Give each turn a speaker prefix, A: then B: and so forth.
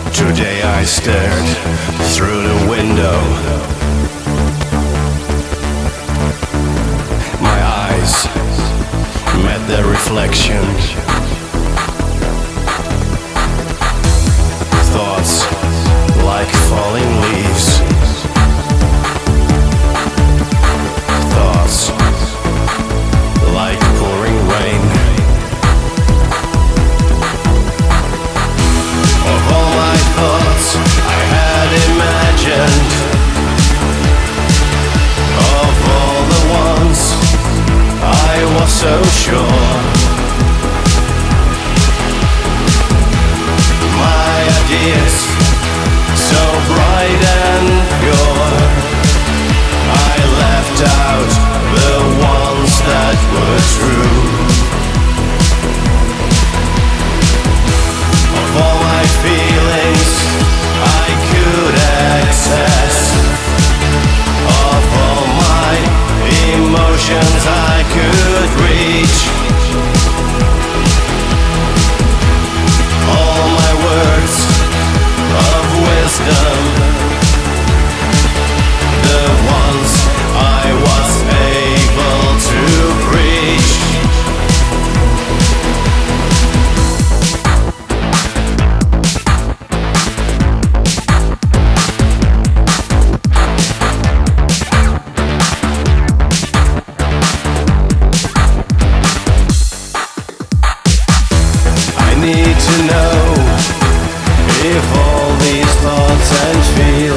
A: Today I stared through the window. My eyes met their reflection. Thoughts like falling leaves. Thoughts like pouring rain. Of all my thoughts I had imagined, of all the ones I was so sure, my ideas so bright and pure, I left out the ones that were true. Of all my feelings I could access, of all my emotions I could reach, all my words of wisdom, the ones I was able to preach. I need to know if all these thoughts and feelings